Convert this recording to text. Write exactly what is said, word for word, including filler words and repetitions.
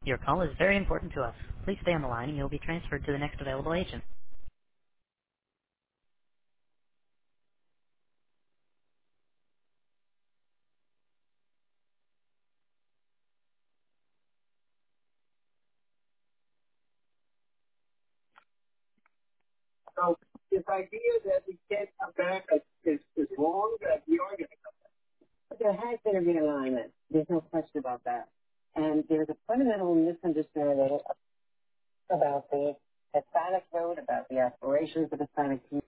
Your call is very important to us. Please stay on the line and you'll be transferred to the next available agent. So this idea that we can't come back is, is wrong, that we are going to come back. But there has been a realignment. There's no question about that. And there's a fundamental misunderstanding about the Hispanic vote, about the aspirations of the Hispanic community.